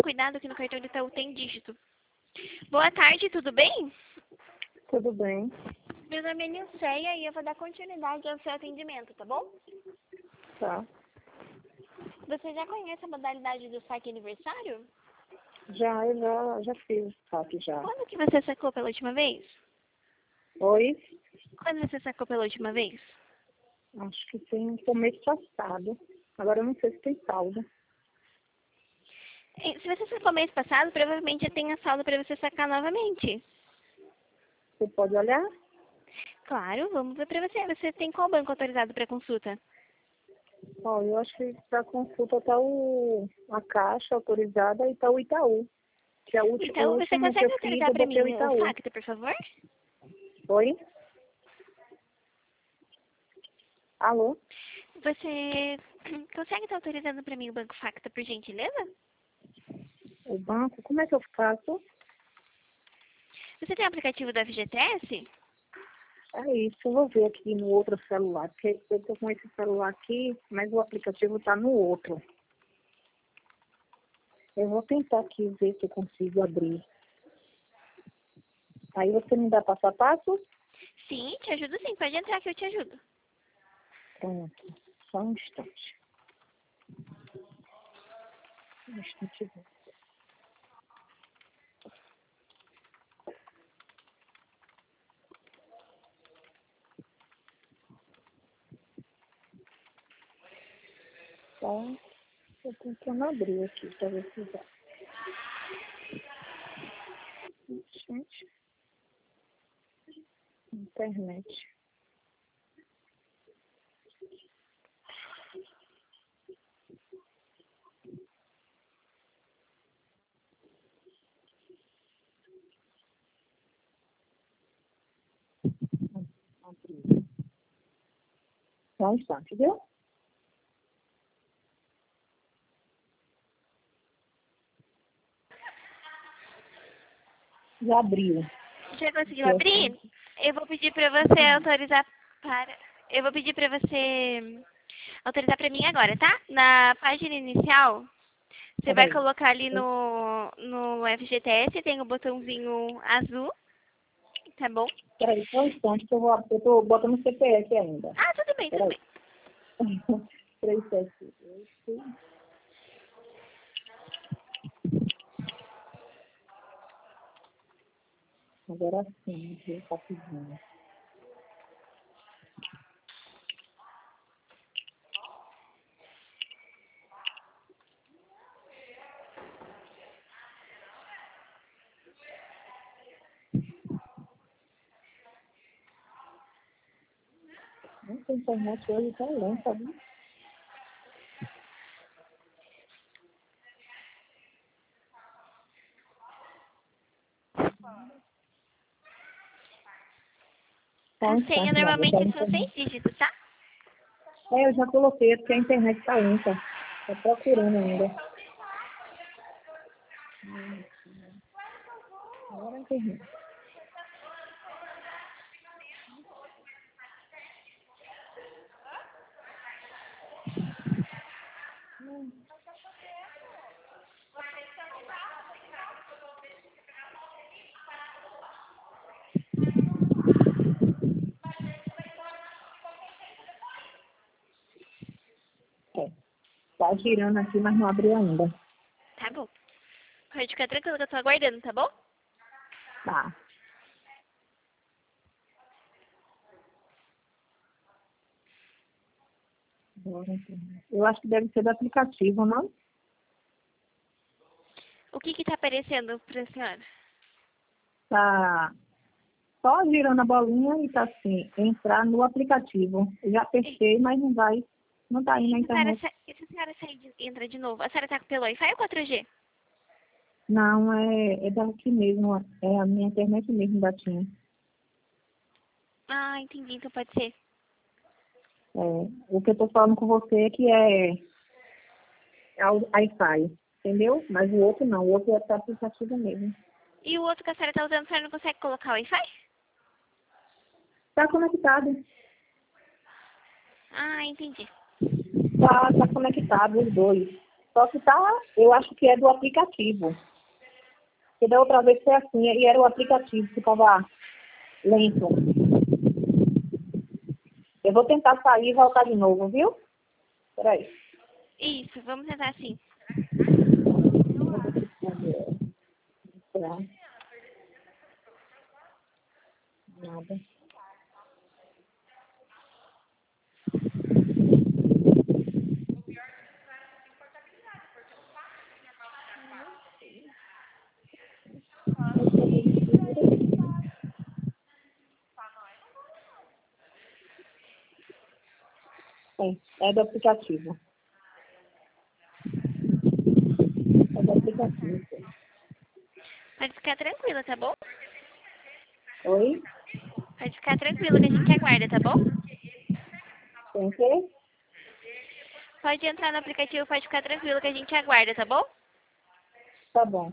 cuidado que no cartão do Itaú tem dígito. Boa tarde, tudo bem? Tudo bem. Meu nome é Nilceia e eu vou dar continuidade ao seu atendimento, tá bom? Tá. Você já conhece a modalidade do saque aniversário? Eu já fiz o saque já. Quando que você sacou pela última vez? Oi? Quando você sacou pela última vez? Acho que tem no começo passado. Agora eu não sei se tem saldo. Se você sacou mês passado, provavelmente já tem a saldo para você sacar novamente. Você pode olhar? Claro, vamos ver para você. Você tem qual banco autorizado para consulta? Ó, eu acho que para consulta tá a Caixa autorizada e tá o Itaú. Que é o último, Então, você que consegue eu fiz, autorizar eu para botei o mim o Itaú. Facta, por favor? Oi? Alô? Você consegue estar autorizando para mim o Banco Facta, por gentileza? O banco? Como é que eu faço? Você tem o aplicativo da FGTS? É isso, eu vou ver aqui no outro celular, porque eu tô com esse celular aqui, mas o aplicativo tá no outro. Eu vou tentar aqui ver se eu consigo abrir. Aí você me dá passo a passo? Sim, te ajudo sim. Pode entrar que eu te ajudo. Pronto. Só um instante. Um instante. Tá? Eu tô tentando abrir aqui para ver se dá. Gente, internet. Abrir. Só um instante, viu? Já abriu. Já conseguiu abrir? Eu vou pedir para você autorizar para... Eu vou pedir para você autorizar para mim agora, tá? Na página inicial, você vai Peraí. colocar ali no FGTS, tem o botãozinho azul, tá bom? Peraí, só um instante que eu tô botando o CPF ainda. Ah, tudo bem, tudo Peraí. bem. 378. Agora sim, viu? Rapidinho. Nossa, a internet hoje tá lenta, viu? Só A um senha instante, Gabi, que a normalmente são internet... 6 dígitos, tá? Eu já coloquei, porque a internet tá lenta. Tô procurando ainda. Agora a internet. É. Tá girando aqui, mas não abriu ainda. Tá bom. Pode ficar tranquilo que eu tô aguardando, tá bom? Tá. Agora a internet. Eu acho que deve ser do aplicativo, não? O que que tá aparecendo pra senhora? Tá só girando a bolinha e tá assim, entrar no aplicativo. Eu já apertei, mas não vai. Não tá indo na internet. E se a senhora sair entra de novo? A senhora tá pelo Wi-Fi ou 4G? Não, é daqui mesmo. É a minha internet mesmo da TIM. Ah, entendi, então pode ser. É, o que eu tô falando com você é que é o Wi-Fi, entendeu? Mas o outro não, o outro é para aplicativo mesmo. E o outro que a senhora tá usando, a senhora não consegue colocar o Wi-Fi? Tá conectado. Ah, entendi. Tá conectado os dois. Só que tá, eu acho que é do aplicativo. Porque da outra vez foi assim, e era o aplicativo que estava lento. Eu vou tentar sair e voltar de novo, viu? Peraí. Isso, vamos tentar assim. Esperar. Nada. É do aplicativo. É do aplicativo. Pode ficar tranquila, tá bom? Oi? Pode ficar tranquila que a gente aguarda, tá bom? Tem que? Pode entrar no aplicativo, pode ficar tranquila que a gente aguarda, tá bom? Tá bom.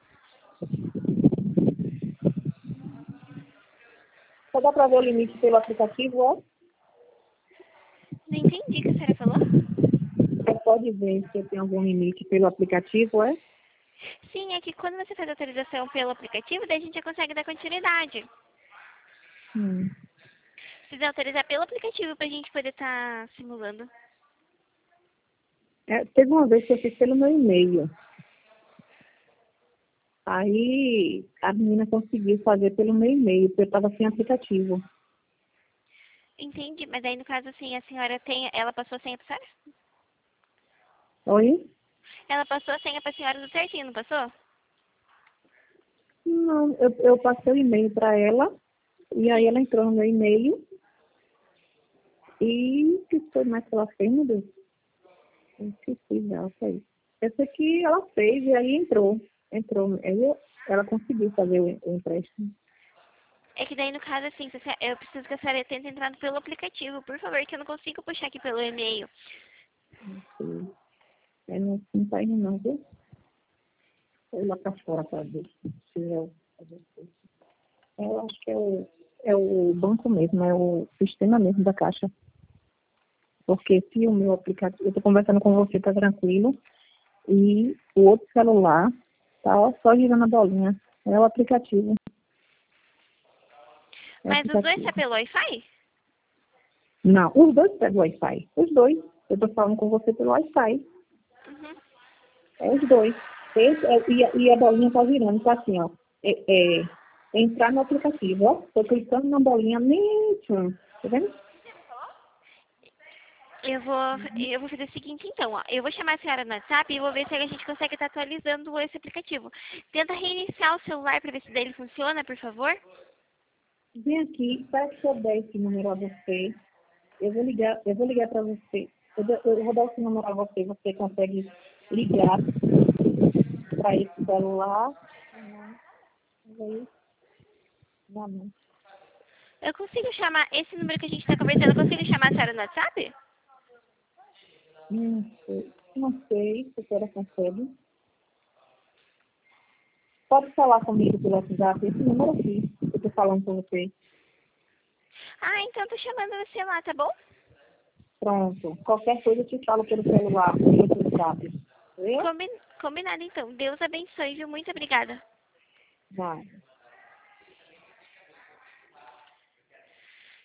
Só dá pra ver o limite pelo aplicativo, ó? Não entendi o que a senhora falou. Você pode ver se tem algum limite pelo aplicativo, é? Sim, é que quando você faz autorização pelo aplicativo, daí a gente já consegue dar continuidade. Precisa autorizar pelo aplicativo pra gente poder estar simulando. Teve uma vez que eu fiz pelo meu e-mail. Aí a menina conseguiu fazer pelo meu e-mail, porque eu estava sem aplicativo. Entendi, mas aí no caso assim, a senhora tem, ela passou a senha pra senhora? Oi? Ela passou a senha pra senhora do certinho, não passou? Não, eu passei o e-mail para ela, e aí ela entrou no meu e-mail, e o que foi mais que ela fez, meu Deus? Eu esqueci já, foi. Essa aqui ela fez e aí entrou. Aí ela conseguiu fazer o empréstimo. É que daí no caso assim, eu preciso que a senhora tente entrar pelo aplicativo, por favor, que eu não consigo puxar aqui pelo e-mail. Não tá indo não, viu? Foi lá para fora para ver se eu acho que é o banco mesmo, é o sistema mesmo da Caixa. Porque se o meu aplicativo, eu estou conversando com você, tá tranquilo, e o outro celular tá só girando a bolinha. É o aplicativo. É o Mas os dois aplicativo. tá pelo Wi-Fi? Não, os dois pegam Wi-Fi. Os dois. Eu estou falando com você pelo Wi-Fi. Uhum. É os dois. E a bolinha tá virando, tá assim, ó. Entrar no aplicativo, ó. Tô clicando na bolinha, nem. Tá vendo? Eu vou fazer o seguinte então, ó. Eu vou chamar a senhora no WhatsApp e vou ver se a gente consegue estar atualizando esse aplicativo. Tenta reiniciar o celular para ver se daí ele funciona, por favor. Vem aqui, para que eu der esse número a você. Eu vou ligar para você. Eu vou dar esse número a você. Você consegue ligar para esse celular. Não. Eu consigo chamar esse número que a gente está conversando, eu consigo chamar a senhora no WhatsApp? Não sei se a senhora consegue. Pode falar comigo pelo WhatsApp, esse número aqui, que eu estou falando com você. Ah, então tô chamando você lá, tá bom? Pronto. Qualquer coisa eu te falo pelo celular, pelo WhatsApp. Viu? Combinado então. Deus abençoe, viu? Muito obrigada. Vai.